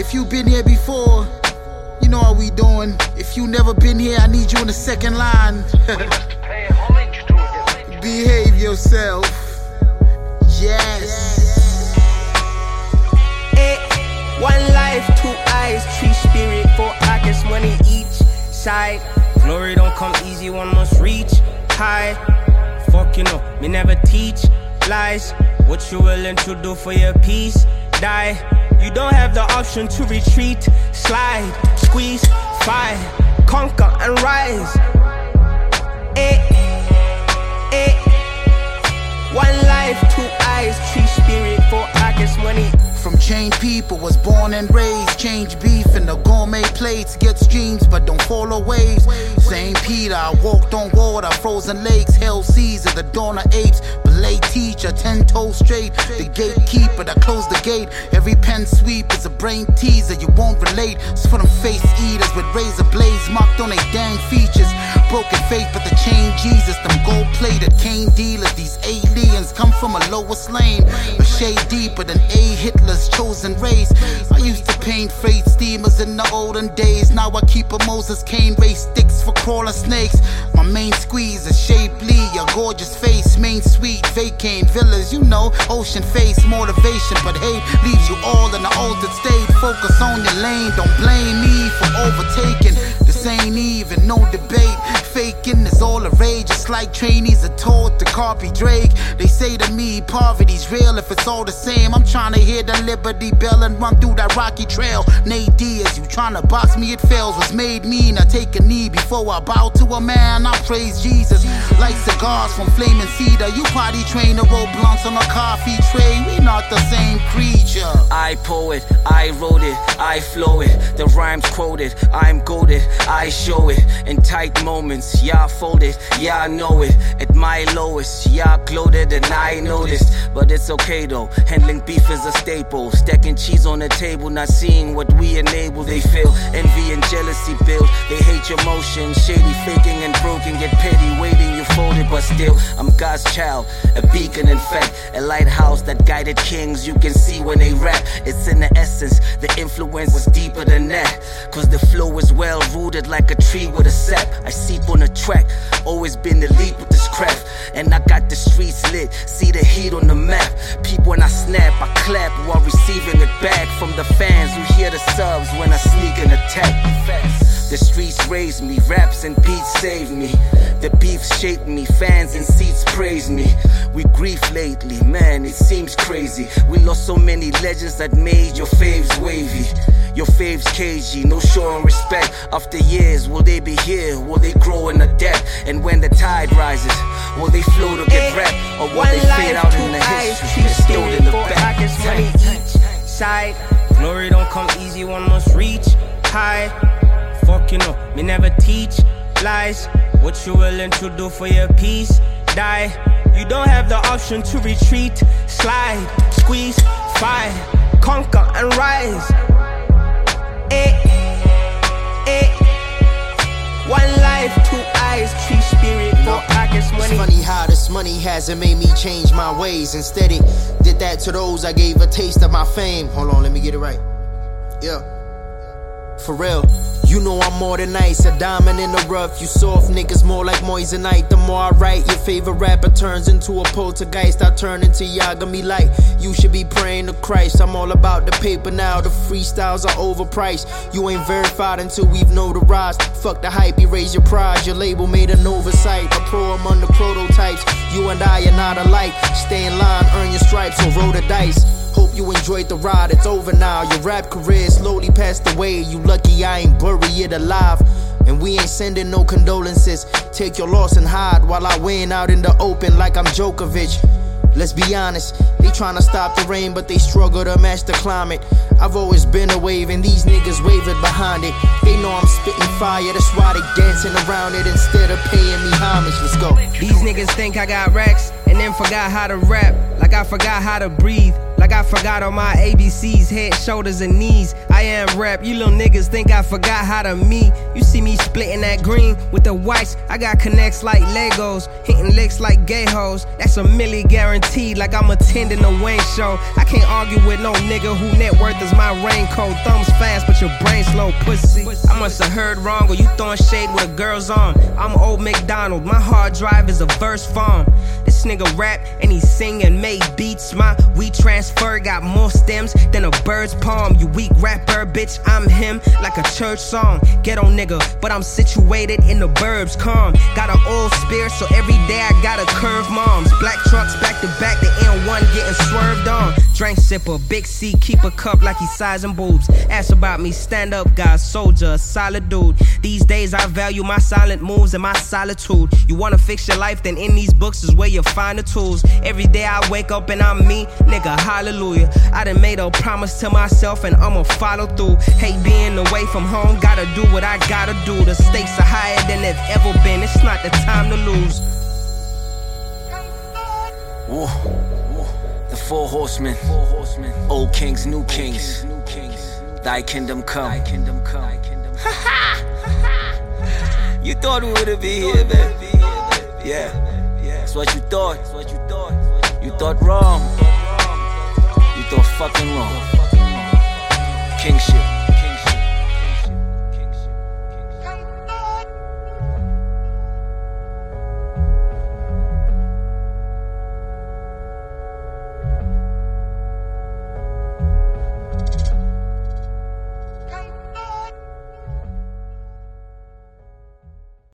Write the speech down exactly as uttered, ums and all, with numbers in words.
if you've been here before, you know how we doing. If you never been here, I need you in the second line. We must pay homage to him. Behave yourself. Yes. Eh, one life, two eyes, three spirit, four pockets, money each side. Glory don't come easy, one must reach high. Fuck you know, me never teach lies. What you willing to do for your peace? Die. You don't have the option to retreat. Slide, squeeze, fight, conquer and rise. Eh, eh. One life, two eyes, three spirit, four pockets, money. From chained people, was born and raised. Change beef in the gourmet plates. Get streams, but don't follow waves. Saint Peter, I walked on water. Frozen lakes, hell seas at the dawn of apes. Belay teacher, ten toes straight. The gatekeeper that closed the gate. Every pen sweep is a brain teaser. You won't relate. It's for them face eaters with razor blades marked on their dang features. Broken faith, but the chain Jesus. Them gold plated cane dealers. These aliens come from a lowest lane. A shade deeper than A. Hitler's chosen race. I used to paint freight steamers in the olden days. Now I keep a Moses cane race sticks for crawler snakes. My main squeeze is shapely, a gorgeous face. Main suite, vacant villas, you know. Ocean face, motivation, but hate leaves you all in the altered state. Focus on your lane, don't blame me for overtaking. This ain't even no debate. Faking is all the rage. It's like trainees are taught to copy Drake. They say to me, poverty's real if it's all the same. I'm trying to hear the Liberty Bell and run through that rocky trail. Nate Diaz, you trying to box me, it fails. Was made mean, I take a knee before I bow to a man. I praise Jesus. Like cigars from flaming cedar. You potty train to roll blunts on a coffee tray. We not the same creature. I poet, I wrote it, I flow it. The rhymes quoted, I'm goated, I show it. In tight moments, yeah, I fold it, yeah, I know it. At my lowest, yeah, I gloated and I noticed. But it's okay though, handling beef is a staple. Stacking cheese on the table, not seeing what we enable. They feel envy and jealousy build. They hate your motion, shady, faking and broken. Get petty, waiting, you folded, but still, I'm God's child. A beacon, in fact, a lighthouse that guided kings. You can see when they rap, it's in the essence. The influence was deeper than that. Cause the flow is well rooted like a tree with a sap. I seep on the track, always been elite with this craft. And I got the streets lit, see the heat on the map. Peep when I snap, I clap while receiving it back from the fans who hear the subs when I sneak and attack. The streets raised me, raps and beats saved me. The beef shaped me, fans and seats praise me. We grief lately, man, it seems crazy. We lost so many legends that made your faves wavy. Your faves cagey, no showing respect. After years, will they be here? Will they grow in the depth? And when the tide rises, will they flow to get rap? Or will they fade out in the history and stowed in the back? Side, glory don't come easy, one must reach high. Fuck you know, me never teach lies. What you willing to do for your peace? Die. You don't have the option to retreat. Slide, squeeze, fight, conquer and rise. Eh, eh. One life, two eyes, three spirit, four pockets, money. It's funny how this money hasn't made me change my ways. Instead it did that to those I gave a taste of my fame. Hold on, let me get it right. Yeah. For real, you know I'm more than nice. A diamond in the rough, you soft niggas more like Moissanite. The more I write, your favorite rapper turns into a poltergeist. I turn into Yagami Light. You should be praying to Christ. I'm all about the paper now, the freestyles are overpriced. You ain't verified until we've notarized. Fuck the hype, erase your pride. Your label made an oversight. A pro among the prototypes. You and I are not alike. Stay in line, earn your stripes, or roll the dice. Hope you enjoyed the ride, it's over now. Your rap career slowly passed away. You lucky I ain't buried it alive. And we ain't sending no condolences. Take your loss and hide while I win out in the open like I'm Djokovic. Let's be honest, they tryna stop the rain but they struggle to match the climate. I've always been a wave and these niggas wavered behind it. They know I'm spitting fire, that's why they dancing around it instead of paying me homage. Let's go. These niggas think I got racks and then forgot how to rap. Like I forgot how to breathe. Like I forgot all my A B Cs, head, shoulders, and knees. I I am rap, you little niggas think I forgot how to meet. You see me splitting that green with the whites. I got connects like Legos, hitting licks like gay hoes. That's a milli guaranteed, like I'm attending a Wayne show. I can't argue with no nigga who net worth is my raincoat. Thumbs fast, but your brain slow, pussy. I must have heard wrong, or you throwing shade with a girl's on. I'm old McDonald, my hard drive is a verse farm. This nigga rap and he sing and make beats. My we transfer got more stems than a bird's palm. You weak rapper, bitch, I'm him, like a church song. Ghetto nigga, but I'm situated in the burbs, calm. Got an old spear, so every day I gotta curve moms. Black trucks back to back, the N one getting swerved on. Drink sipper, big C, keep a cup like he's sizing boobs. Ask about me, stand up guy, soldier, a solid dude. These days I value my silent moves and my solitude. You wanna fix your life, then in these books is where you find the tools. Every day I wake up and I'm me, nigga, hallelujah. I done made a promise to myself and I'ma follow through. Hate being away from home, gotta do what I gotta do. The stakes are higher than they've ever been, it's not the time to lose. Whoa, whoa. The four horsemen, four horsemen, old kings, new kings. Thy kingdom come. Thy kingdom come. You thought we would've been here, man. Yeah, that's what you thought. You thought wrong. You thought fucking wrong. Kingship.